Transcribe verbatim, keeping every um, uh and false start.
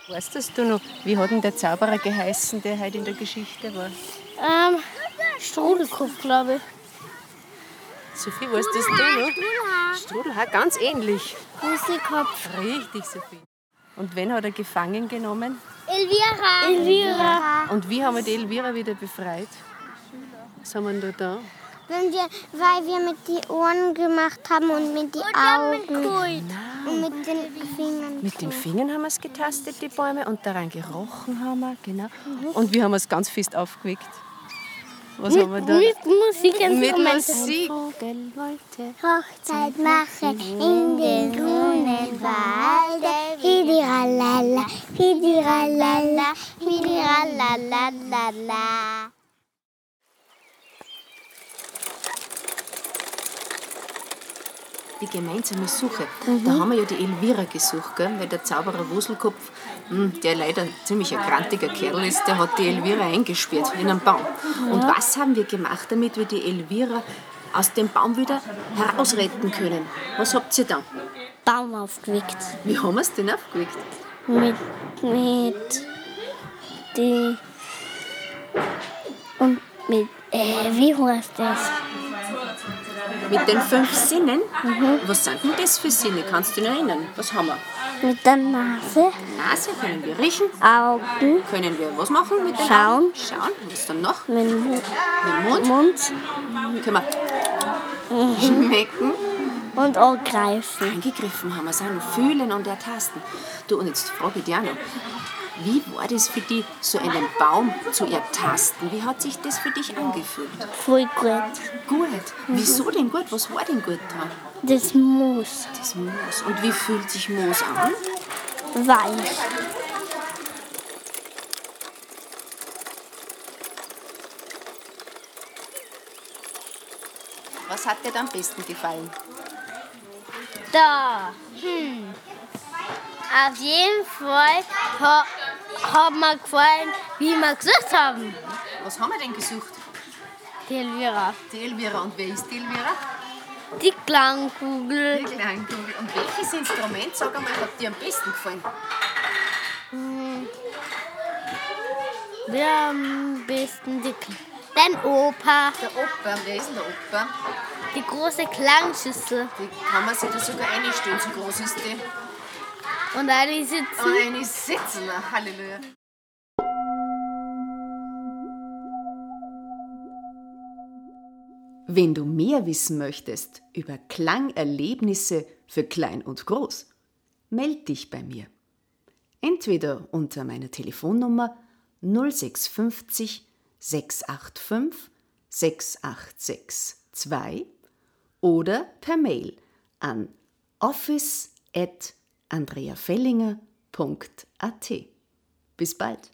Weißt das du noch, wie hat denn der Zauberer geheißen, der heute in der Geschichte war? Ähm, Strudelkopf, glaube ich. Sophie, weißt das du noch? Strudelhaar, ganz ähnlich. Wuselkopf. Richtig, Sophie. Und wen hat er gefangen genommen? Elvira. Elvira. Und wie haben wir die Elvira wieder befreit? Was haben wir denn da? Wenn wir, weil wir mit den Ohren gemacht haben und mit den Augen und mit den Fingern. Mit den Fingern haben wir es getastet, die Bäume, und daran gerochen haben wir, genau. Und wir haben es ganz fest aufgeweckt. Was mit, haben wir da? Mit Musik. Mit Musik. Vogel wollte Hochzeit machen in den grünen Wald. Hidiralala, hidiralala, hidiralala. Die gemeinsame Suche. Mhm. Da haben wir ja die Elvira gesucht, gell? Weil der Zauberer Wuselkopf, der leider ein ziemlich ein krantiger Kerl ist, der hat die Elvira eingesperrt in einem Baum. Ja. Und was haben wir gemacht, damit wir die Elvira aus dem Baum wieder herausretten können? Was habt ihr da? Baum aufgeweckt. Wie haben wir es denn aufgeweckt? Mit, mit die und mit, äh, wie heißt das? Mit den fünf Sinnen? Mhm. Was sind denn das für Sinne? Kannst du dich noch erinnern? Was haben wir? Mit der Nase. Nase können wir riechen. Augen. Können wir was machen mit den Schauen. Augen? Schauen. Was dann noch? Mit dem Mund. Mit dem Mund. Mund. Können wir mhm. schmecken. Und angreifen. Angegriffen haben wir es auch noch. Fühlen und ertasten. Du, und jetzt frage ich dich auch noch. Wie war das für dich, so einen Baum zu ertasten? Wie hat sich das für dich angefühlt? Voll gut. Gut? Mhm. Wieso denn gut? Was war denn gut dran? Das Moos. Das Moos. Und wie fühlt sich Moos an? Weich. Was hat dir da am besten gefallen? Da. Hm. Auf jeden Fall ha, hat mir gefallen, wie wir gesucht haben. Was haben wir denn gesucht? Die Elvira. Die Elvira. Und wer ist die Elvira? Die Klangkugel. Die Klangkugel. Und welches Instrument, sag einmal, hat dir am besten gefallen? Hm. Wer am besten die Den Opa. Der Opa. Wer ist denn der Opa? Die große Klangschüssel. Die kann man sich da sogar einstellen, so groß ist die. Und eine sitzen. Und eine sitzen. Halleluja. Wenn du mehr wissen möchtest über Klangerlebnisse für Klein und Groß, meld dich bei mir. Entweder unter meiner Telefonnummer null sechs fünf null sechs acht fünf sechs acht sechs zwei oder per Mail an office at andrea fellinger punkt a t. Bis bald.